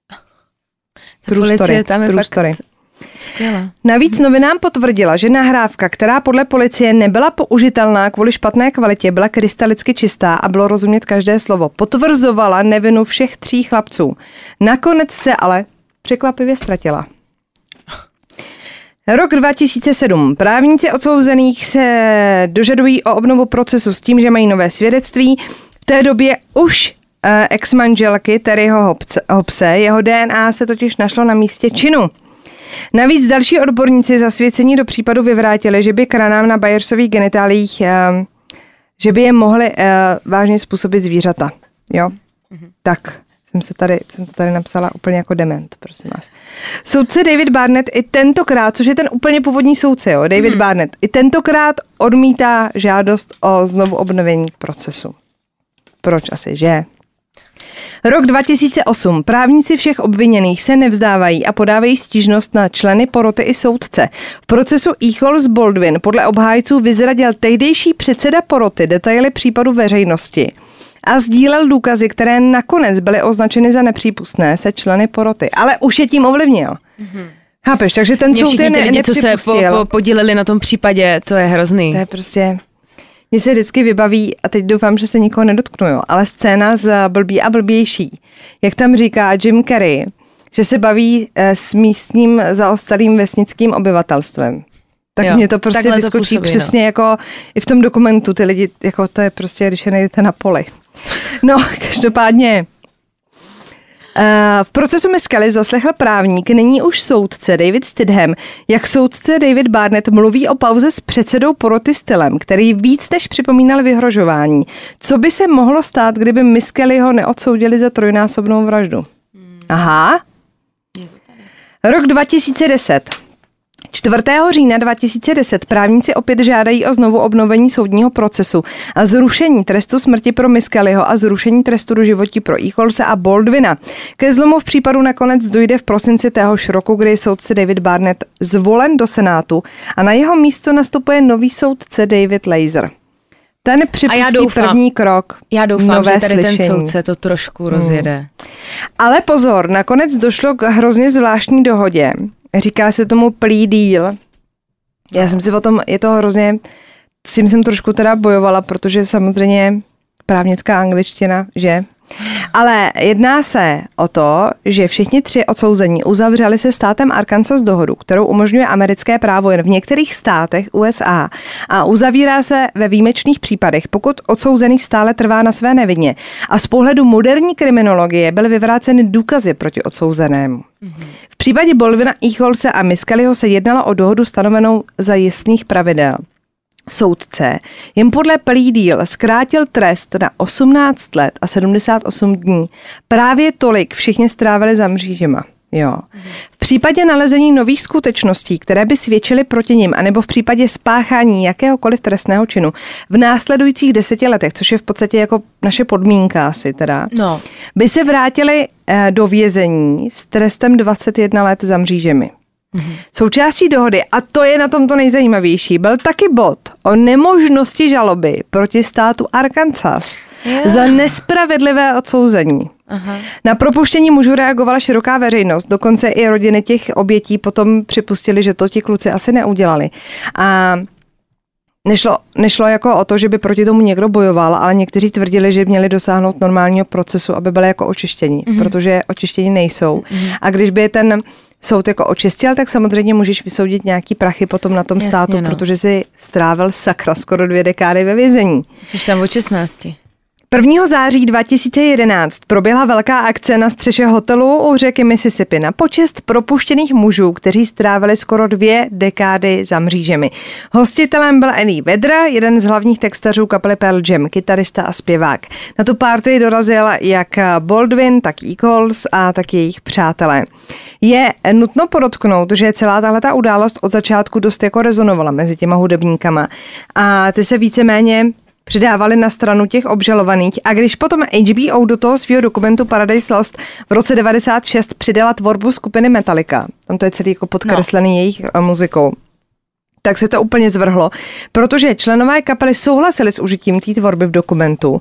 True story. Tam je True fakt... story. Skvěle. Navíc novinám potvrdila, že nahrávka, která podle policie nebyla použitelná kvůli špatné kvalitě, byla krystalicky čistá a bylo rozumět každé slovo. Potvrzovala nevinu všech tří chlapců. Nakonec se ale překvapivě ztratila. Rok dva tisíce sedm. Právníci odsouzených se dožadují o obnovu procesu s tím, že mají nové svědectví. V té době už eh, ex-manželky Terryho Hobbse, jeho D N A se totiž našlo na místě činu. Navíc další odborníci zasvěcení do případu vyvrátili, že by k ranám na Byersových genitáliích, eh, že by je mohly eh, vážně způsobit zvířata. Jo? Mm-hmm. Tak, jsem, se tady, jsem to tady napsala úplně jako dement, prosím vás. Soudce David Barnett i tentokrát, což je ten úplně původní soudce, jo, David mm-hmm. Barnett, i tentokrát odmítá žádost o znovu obnovení procesu. Proč asi, že? Rok dva tisíce osm. Právníci všech obviněných se nevzdávají a podávají stížnost na členy poroty i soudce. V procesu Echols Baldwin podle obhájců vyzradil tehdejší předseda poroty detaily případu veřejnosti a sdílel důkazy, které nakonec byly označeny za nepřípustné se členy poroty. Ale už je tím ovlivnil. Mm-hmm. Chápeš, takže ten soud je ne- lidi, nepřipustil. Co se po, po, podíleli na tom případě, to je hrozný. To je prostě... Mně se vždycky vybaví, a teď doufám, že se nikoho nedotknu, jo, ale scéna z Blbý a blbější. Jak tam říká Jim Carrey, že se baví s místním zaostalým vesnickým obyvatelstvem. Tak jo, mě to prostě vyskočí to působí, přesně no. Jako i v tom dokumentu. Ty lidi, jako to je prostě, když je nejdete na poli. No, každopádně v procesu Miss Kelly zaslechl právník, nyní už soudce David Stidham, jak soudce David Barnett mluví o pauze s předsedou poroty Stylem, který víc než připomínal vyhrožování. Co by se mohlo stát, kdyby Miss Kelly ho neodsoudili za trojnásobnou vraždu? Aha. Rok dva tisíce deset. čtvrtého října dva tisíce deset právníci opět žádají o znovu obnovení soudního procesu a zrušení trestu smrti pro Miss Kellyho a zrušení trestu doživotí pro Eaglese a Baldwina. Ke zlomu v případu nakonec dojde v prosinci téhož roku, kdy je soudce David Barnett zvolen do Senátu a na jeho místo nastupuje nový soudce David Laser. Ten připustí doufám, první krok. Já doufám, nové že tady slyšení. Ten soudce to trošku rozjede. Hmm. Ale pozor, nakonec došlo k hrozně zvláštní dohodě. Říká se tomu plea deal. Já jsem si o tom, je to hrozně, s tím jsem trošku teda bojovala, protože samozřejmě právnická angličtina, že? Ale jedná se o to, že všichni tři odsouzení uzavřeli se státem Arkansas dohodu, kterou umožňuje americké právo jen v některých státech U S A a uzavírá se ve výjimečných případech, pokud odsouzený stále trvá na své nevině. A z pohledu moderní kriminologie byly vyvráceny důkazy proti odsouzenému. Mm-hmm. V případě Baldwina, Eaglese a Miss Kellyho se jednalo o dohodu stanovenou za jasných pravidel. Soudce jim podle plea deal zkrátil trest na osmnáct let a sedmdesát osm dní. Právě tolik všichni strávili za mřížema. Jo. V případě nalezení nových skutečností, které by svědčily proti nim, anebo v případě spáchání jakéhokoliv trestného činu v následujících deseti letech, což je v podstatě jako naše podmínka asi teda, no. by se vrátili eh, do vězení s trestem dvacet jedna let za mřížemi. Mm-hmm. Součástí dohody, a to je na tom to nejzajímavější, byl taky bod o nemožnosti žaloby proti státu Arkansas yeah. za nespravedlivé odsouzení. Aha. Na propuštění mužů reagovala široká veřejnost, dokonce i rodiny těch obětí potom připustili, že to ti kluci asi neudělali. A nešlo, nešlo jako o to, že by proti tomu někdo bojoval, ale někteří tvrdili, že měli dosáhnout normálního procesu, aby byli jako očištění, mm-hmm. protože očištění nejsou. Mm-hmm. A když by je ten soud jako očistil, tak samozřejmě můžeš vysoudit nějaký prachy potom na tom Jasně, státu, no. protože si strávil sakra skoro dvě dekády ve vězení. Jsi tam od šestnácti. prvního září dva tisíce jedenáct proběhla velká akce na střeše hotelu u řeky Mississippi na počest propuštěných mužů, kteří strávili skoro dvě dekády za mřížemi. Hostitelem byl Eddie Vedder, jeden z hlavních textařů kapely Pearl Jam, kytarista a zpěvák. Na tu party dorazil jak Baldwin, tak Eagles a tak jejich přátelé. Je nutno podotknout, že celá tahleta událost od začátku dost jako rezonovala mezi těma hudebníkama a ty se víceméně přidávali na stranu těch obžalovaných a když potom H B O do toho svého dokumentu Paradise Lost v roce devadesát šest přidala tvorbu skupiny Metallica, tam to je celý jako podkreslený no. jejich muzikou, tak se to úplně zvrhlo, protože členové kapely souhlasili s užitím té tvorby v dokumentu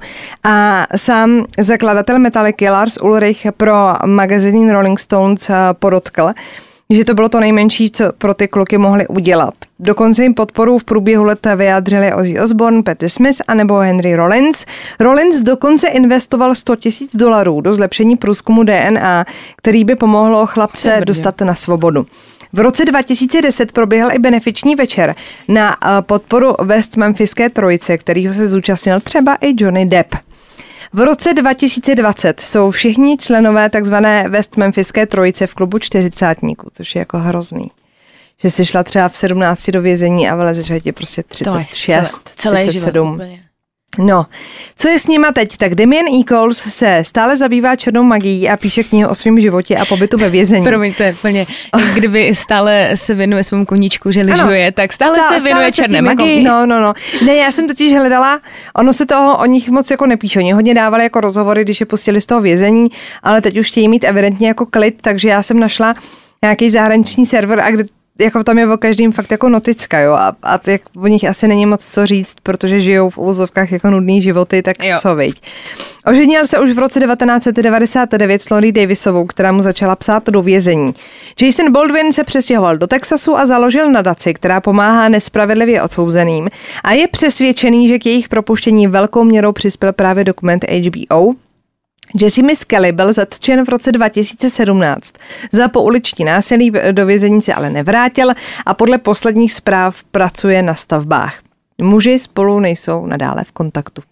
a sám zakladatel Metallicy Lars Ulrich pro magazín Rolling Stones podotkl, že to bylo to nejmenší, co pro ty kluky mohli udělat. Dokonce jim podporu v průběhu let vyjádřili Ozzy Osbourne, Patti Smith anebo Henry Rollins. Rollins dokonce investoval sto tisíc dolarů do zlepšení průzkumu D N A, který by pomohlo chlapce Dobře. dostat na svobodu. V roce dva tisíce deset proběhl i benefiční večer na podporu West Memphiské trojice, kterýho se zúčastnil třeba i Johnny Depp. V roce dva tisíce dvacet jsou všichni členové takzvané West Memphiské trojice v klubu čtyřicátníků, což je jako hrozný. Že jsi šla třeba v sedmnácti do vězení a vylezeš, že je prostě třicet šest, celé, třicet sedm. Celé No, co je s nima teď? Tak Damien Eagles se stále zabývá černou magií a píše knihu o svém životě a pobytu ve vězení. Promiň, to je plně, kdyby stále se věnuje svému koníčku, že lyžuje, ano, tak stále, stále se věnuje stále černé magii. Jako, no, no, no. Ne, já jsem totiž hledala, ono se toho o nich moc jako nepíše. Oni hodně dávali jako rozhovory, když je pustili z toho vězení, ale teď už chtějí mít evidentně jako klid, takže já jsem našla nějaký zahraniční server a kde jako tam je o každým fakt jako noticka, jo, a, a jak o nich asi není moc co říct, protože žijou v uvozovkách jako nudný životy, tak jo. Co viď. Oženil se už v roce devatenáct set devadesát devět s Lori Davisovou, která mu začala psát do vězení. Jason Baldwin se přestěhoval do Texasu a založil nadaci, která pomáhá nespravedlivě odsouzeným a je přesvědčený, že k jejich propuštění velkou měrou přispěl právě dokument H B O. Jesse Miskelly byl zatčen v roce dva tisíce sedmnáct. Za pouliční násilí do vězení se ale nevrátil a podle posledních zpráv pracuje na stavbách. Muži spolu nejsou nadále v kontaktu.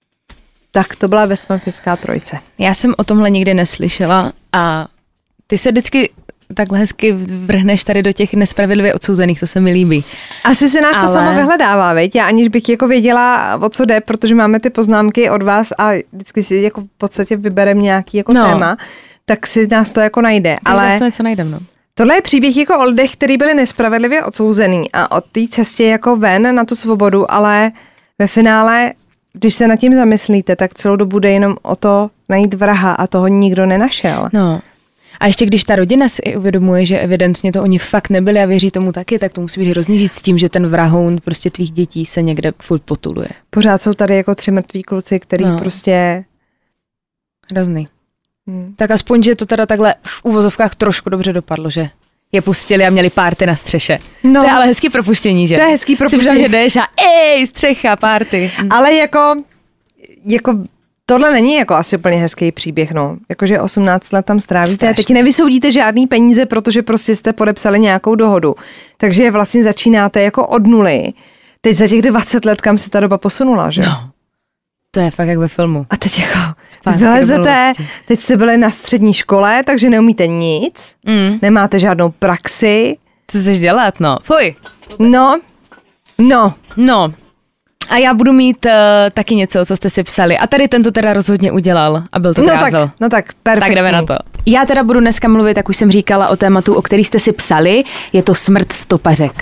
Tak to byla West Memphiská trojice. Já jsem o tomhle nikdy neslyšela a ty se vždycky takhle hezky vrhneš tady do těch nespravedlivě odsouzených, to se mi líbí. Asi se nás Ale... to samo vyhledává, veď? Já aniž bych jako věděla, o co jde, protože máme ty poznámky od vás a vždycky si jako v podstatě vybereme nějaký jako no. téma, tak si nás to jako najde. Když Ale něco najdem, no. Tohle je příběh jako o lidech, který byli nespravedlivě odsouzený a o té cestě jako ven na tu svobodu, ale ve finále, když se nad tím zamyslíte, tak celou dobu jde jenom o to najít vraha a toho nikdo nenašel. No. A ještě když ta rodina si uvědomuje, že evidentně to oni fakt nebyli a věří tomu taky, tak to musí být hrozný říct s tím, že ten vrahoun prostě tvých dětí se někde furt potuluje. Pořád jsou tady jako tři mrtví kluci, který no. prostě... Hrozný. Hmm. Tak aspoň, že to teda takhle v uvozovkách trošku dobře dopadlo, že je pustili a měli párty na střeše. No. To je ale hezký propuštění, že? To je hezký propuštění. Si že jdeš a ej, střecha, párty. Ale jako... jako tohle není jako asi úplně hezký příběh, no. Jakože osmnáct let tam strávíte. Strašně. Teď nevysoudíte žádný peníze, protože prostě jste podepsali nějakou dohodu. Takže vlastně začínáte jako od nuly. Teď za těch dvacet let, kam se ta doba posunula, že? No. To je fakt jak ve filmu. A teď jako vylezete, teď jste byli na střední škole, takže neumíte nic, mm. nemáte žádnou praxi. Co chceš dělat, no? Fuj. No, no. No. A já budu mít uh, taky něco, co jste si psali. A tady tento teda rozhodně udělal a byl to no Drázel. Tak, no tak, perfektní. Tak jdeme na to. Já teda budu dneska mluvit, jak už jsem říkala, o tématu, o který jste si psali. Je to Smrt stopařek.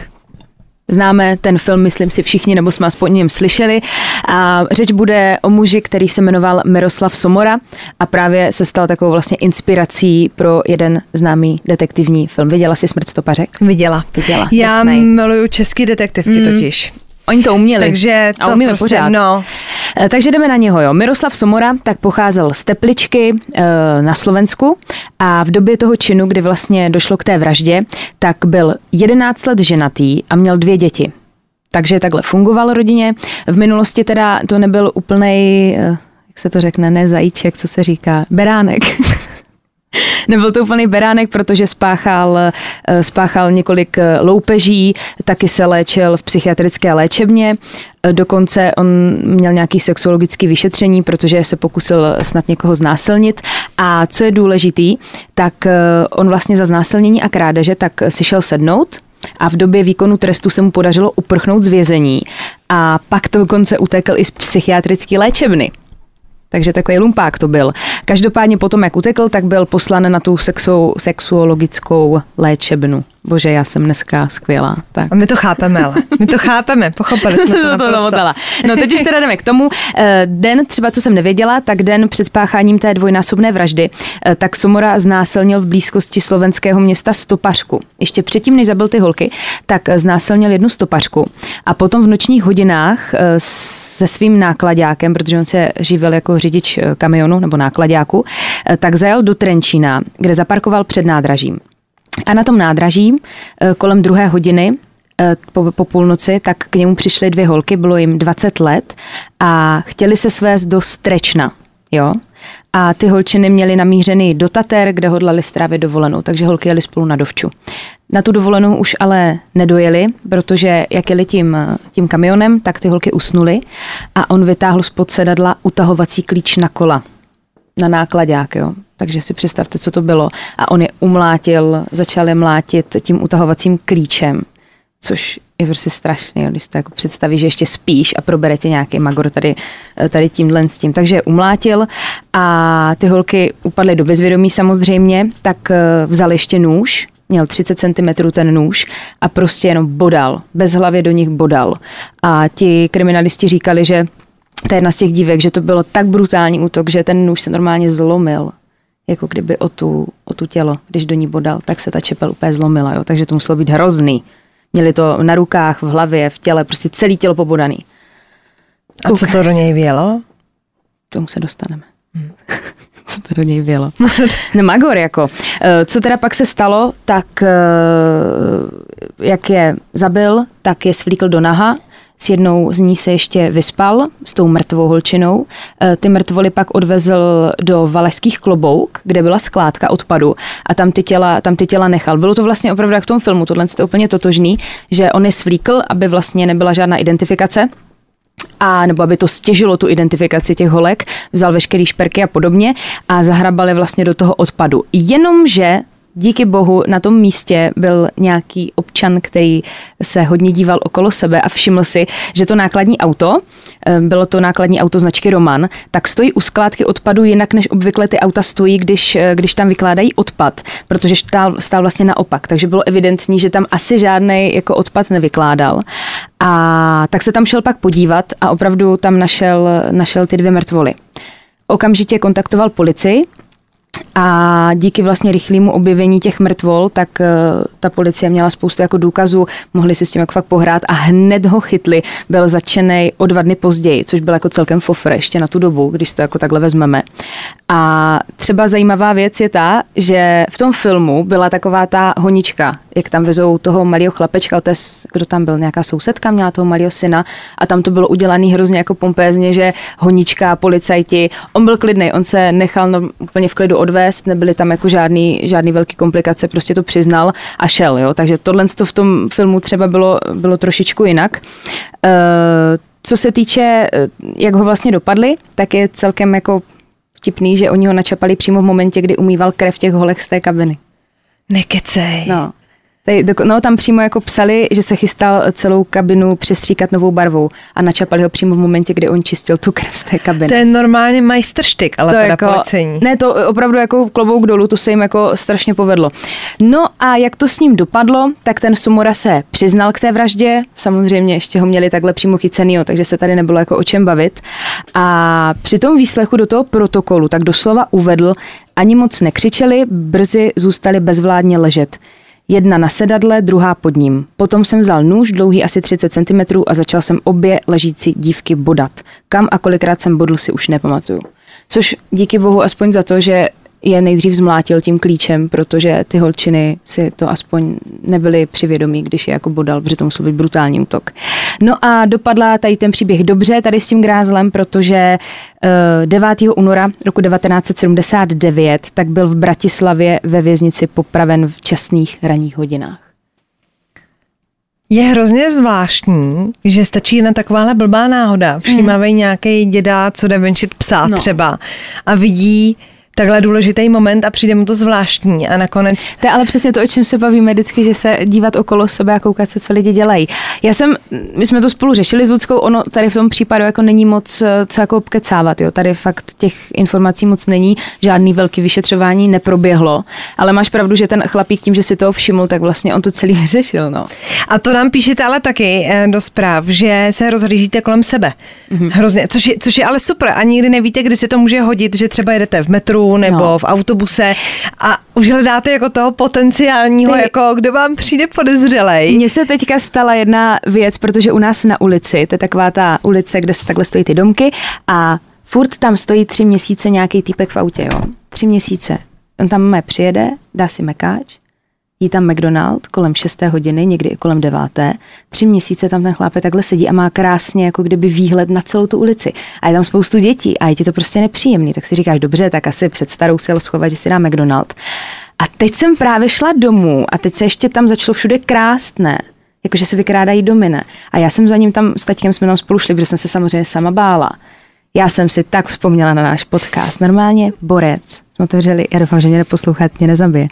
Známe ten film, myslím si všichni, nebo jsme aspoň o něm slyšeli. A řeč bude o muži, který se jmenoval Miroslav Somora a právě se stal takovou vlastně inspirací pro jeden známý detektivní film. Viděla jsi Smrt stopařek? Viděla. Viděla. Já Jasnej. miluju český detektivky mm. totiž. Oni to uměli. Takže to a umíme prostě, pořád. No. Takže jdeme na něho, jo. Miroslav Somora tak pocházel z Tepličky e, na Slovensku a v době toho činu, kdy vlastně došlo k té vraždě, tak byl jedenáct let ženatý a měl dvě děti. Takže takhle fungoval rodině. V minulosti teda to nebyl úplnej, e, jak se to řekne, ne zajíček, co se říká, beránek. Nebyl to úplný beránek, protože spáchal, spáchal několik loupeží, taky se léčil v psychiatrické léčebně. Dokonce on měl nějaký sexuologický vyšetření, protože se pokusil snad někoho znásilnit. A co je důležitý, tak on vlastně za znásilnění a krádeže tak si šel sednout a v době výkonu trestu se mu podařilo uprchnout z vězení. A pak to dokonce utekl i z psychiatrické léčebny. Takže takový lumpák to byl. Každopádně potom, jak utekl, tak byl poslán na tu sexu, sexuologickou léčebnu. Bože, já jsem dneska skvělá. Tak. A my to chápeme, ale. My to chápeme, pochopili jsme to naprosto. No teď už teda jdeme k tomu. Den, třeba co jsem nevěděla, tak den před spácháním té dvojnásobné vraždy, tak Somora znásilnil v blízkosti slovenského města Stopařku. Ještě předtím, než zabil ty holky, tak znásilnil jednu stopařku. A potom v nočních hodinách se svým nákladákem, protože on se živil jako řidič kamionu nebo nákladáku, tak zajel do Trenčína, kde zaparkoval před nádražím. A na tom nádraží kolem druhé hodiny po, po půlnoci, tak k němu přišly dvě holky, bylo jim dvacet let a chtěli se svést do Strečna, jo. A ty holčiny měly namířený do Tater, kde hodlali strávit dovolenou, takže holky jeli spolu na dovču. Na tu dovolenou už ale nedojeli, protože jak jeli tím, tím kamionem, tak ty holky usnuly a on vytáhl spod sedadla utahovací klíč na kola, na nákladák, jo. Takže si představte, co to bylo. A on je umlátil, začal je mlátit tím utahovacím klíčem, což je prostě strašný, jo, když to jako představíš, že ještě spíš a probere tě nějaký magor tady, tady tímhle s tím. Takže je umlátil a ty holky upadly do bezvědomí samozřejmě, tak vzal ještě nůž, měl třicet centimetrů ten nůž a prostě jenom bodal, bez hlavě do nich bodal. A ti kriminalisti říkali, že to je jedna z těch dívek, že to bylo tak brutální útok, že ten nůž se normálně zlomil. jako kdyby o tu, o tu tělo, když do ní bodal, tak se ta čepel úplně zlomila, jo, takže to muselo být hrozný. Měli to na rukách, v hlavě, v těle, prostě celé tělo pobodaný. A co to do něj vělo? K tomu se dostaneme. Hmm. Co to do něj vělo? No magor jako. Co teda pak se stalo, tak jak je zabil, tak je svlíkl do naha. S jednou z ní se ještě vyspal, s tou mrtvou holčinou. Ty mrtvoly pak odvezl do Valašských Klobouk, kde byla skládka odpadu a tam ty těla, tam ty těla nechal. Bylo to vlastně opravdu jak v tom filmu, tohle je úplně totožný, že on je svlíkl, aby vlastně nebyla žádná identifikace, a nebo aby to stěžilo tu identifikaci těch holek, vzal veškerý šperky a podobně a zahrabali vlastně do toho odpadu. Jenomže díky bohu na tom místě byl nějaký občan, který se hodně díval okolo sebe a všiml si, že to nákladní auto, bylo to nákladní auto značky Roman, tak stojí u skládky odpadu jinak, než obvykle ty auta stojí, když, když tam vykládají odpad, protože stál, stál vlastně naopak, takže bylo evidentní, že tam asi žádnej jako odpad nevykládal. A tak se tam šel pak podívat a opravdu tam našel, našel ty dvě mrtvoly. Okamžitě kontaktoval policii, a díky vlastně rychlému objevení těch mrtvol, tak uh, ta policie měla spoustu jako důkazů, mohli si s tím jako fakt pohrát a hned ho chytli. Byl zatčenej o dva dny později, což byl jako celkem fofr ještě na tu dobu, když to jako takhle vezmeme. A třeba zajímavá věc je ta, že v tom filmu byla taková ta honička, jak tam vezou toho malého chlapečka, otes, kdo tam byl, nějaká sousedka měla toho malého syna a tam to bylo udělané hrozně jako pompézně, že honička, policajti, on byl klidnej, on se nechal no, úplně v klidu odvést, nebyly tam jako žádný, žádný velký komplikace, prostě to přiznal a šel, jo, takže tohle v tom filmu třeba bylo, bylo trošičku jinak. Uh, co se týče, jak ho vlastně dopadli, tak je celkem jako vtipný, že oni ho načapali přímo v momentě, kdy umýval krev těch holek z té kabiny. Nekecej. No. No, tam přímo jako psali, že se chystal celou kabinu přestříkat novou barvou a načapali ho přímo v momentě, kdy on čistil tu krev z té kabiny. To je normálně majstrštyk, ale to teda jako, policejní. Ne, to opravdu jako klobouk dolů, to se jim jako strašně povedlo. No a jak to s ním dopadlo, tak ten Somora se přiznal k té vraždě, samozřejmě ještě ho měli takhle přímo chycenýho, takže se tady nebylo jako o čem bavit. A při tom výslechu do toho protokolu tak doslova uvedl, ani moc nekřičeli, brzy zůstali bezvládně ležet. Jedna na sedadle, druhá pod ním. Potom jsem vzal nůž, dlouhý asi třicet centimetrů a začal jsem obě ležící dívky bodat. Kam a kolikrát jsem bodl, si už nepamatuju. Což díky bohu aspoň za to, že je nejdřív zmlátil tím klíčem, protože ty holčiny si to aspoň nebyly přivědomí, když je jako bodal, protože to musel být brutální útok. No a dopadla tady ten příběh dobře tady s tím grázlem, protože devátého února roku devatenáct set sedmdesát devět tak byl v Bratislavě ve věznici popraven v časných ranních hodinách. Je hrozně zvláštní, že stačí jedna takováhle blbá náhoda. Všímavej mm. nějaký děda, co jde venčit psa no. třeba a vidí takhle důležitý moment a přijde mu to zvláštní a nakonec... To je ale přesně to, o čem se bavíme vždycky, že se dívat okolo sebe a koukat se, co lidi dělají. Já jsem, my jsme to spolu řešili s Ludskou, ono tady v tom případu jako není moc co jako obkecávat, jo. Tady fakt těch informací moc není, žádný velký vyšetřování neproběhlo, ale máš pravdu, že ten chlapík tím, že si toho všiml, tak vlastně on to celý vyřešil, no. A to nám píšete ale taky do zpráv, že se rozhlížíte kolem sebe. Mm-hmm. Hrozně, což je, což je ale super a nikdy nevíte, kdy se to může hodit, že třeba jedete v metru nebo no. v autobuse a už hledáte jako toho potenciálního, Ty... jako kdo vám přijde podezřelej. Mně se teďka stala jedna věc, protože u nás na ulici, to je taková ta ulice, kde se takhle stojí ty domky a furt tam stojí tři měsíce nějaký týpek v autě, jo. Tři měsíce. On tam mé přijede, dá si mekáč, jí tam McDonald kolem šesté hodiny, někdy i kolem deváté. Tři měsíce tam ten chlápek takhle sedí a má krásně jako kdyby výhled na celou tu ulici. A je tam spoustu dětí a je ti to prostě nepříjemný. Tak si říkáš, dobře, tak asi před starou si jel schovat, že si dá McDonald. A teď jsem právě šla domů a teď se ještě tam začalo všude krást, ne? Jakože se vykrádají domy, ne? A já jsem za ním tam, s taťkem jsme tam spolu šli, protože jsem se samozřejmě sama bála. Já jsem si tak vzpomněla na náš podcast. Normálně borec. Jsme otevřeli, já doufám, že mě neposlouchat, mě nezabije.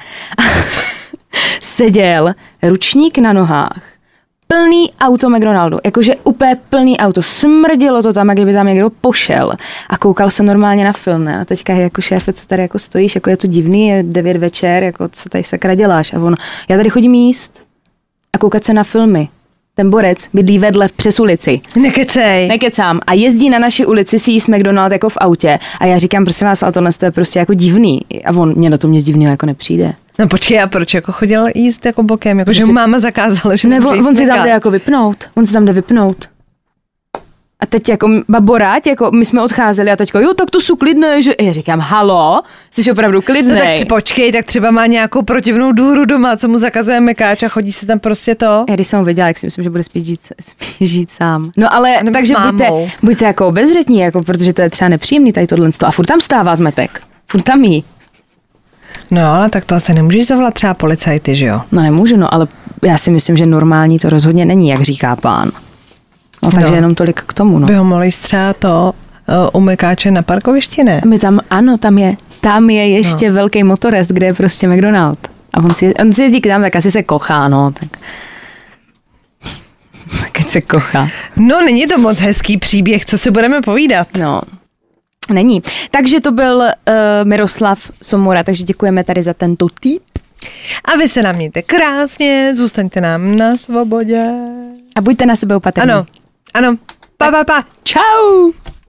Seděl, ručník na nohách, plný auto McDonaldu, jakože úplně plný auto, smrdilo to tam, jak kdyby tam někdo pošel a koukal se normálně na film, ne? A teďka jako šéfe, co tady jako stojíš, jako je to divný, je devět večer, jako co tady sakra děláš a on, já tady chodím jíst a koukat se na filmy. ten borec bydlí vedle přes ulici. Nekecej. Nekecám. A jezdí na naši ulici si jíst McDonald jako v autě. A já říkám, prosím vás, ale tohle je prostě jako divný. A on mě na to mě z divného jako nepřijde. No počkej, a proč jako chodil jíst jako bokem? Jako, že, že mu máma zakázala, že ne, on, on si tam jde jako vypnout. On si tam jde vypnout. A teď jako baboráť, jako my jsme odcházeli a teďko, jo, tak to jsou klidné, že já říkám, halo, jsi opravdu klidnej. No tak počkej, tak třeba má nějakou protivnou důru doma, co mu zakazuje mekáč a chodí si tam prostě to. Já když jsem ho viděla, jak si myslím, že bude spíš žít, spíš žít sám. No ale Nebo takže buďte, buďte jako obezřetní, jako, protože to je třeba nepříjemný tady tohle. A furt tam stává zmetek, furt tam jí. No, ale tak to asi nemůžeš zavolat třeba policajty, že jo? No nemůžu, no, ale já si myslím, že normální to rozhodně není, jak říká pán. No, takže no. Jenom tolik k tomu, no. By ho mohli třeba to uh, umykáče na parkovišti, ne? My tam, ano, tam je, tam je ještě no. velký motorest, kde je prostě McDonald. A on si, on si jezdí k tam, tak asi se kochá, no, tak... tak se kochá. No, není to moc hezký příběh, co si budeme povídat. No, není. Takže to byl uh, Miroslav Somora, takže děkujeme tady za tento tip. A vy se nám mějte krásně, zůstaňte nám na svobodě. A buďte na sebe opatrní. Ano, ano. Pa, pa, pa. Čau.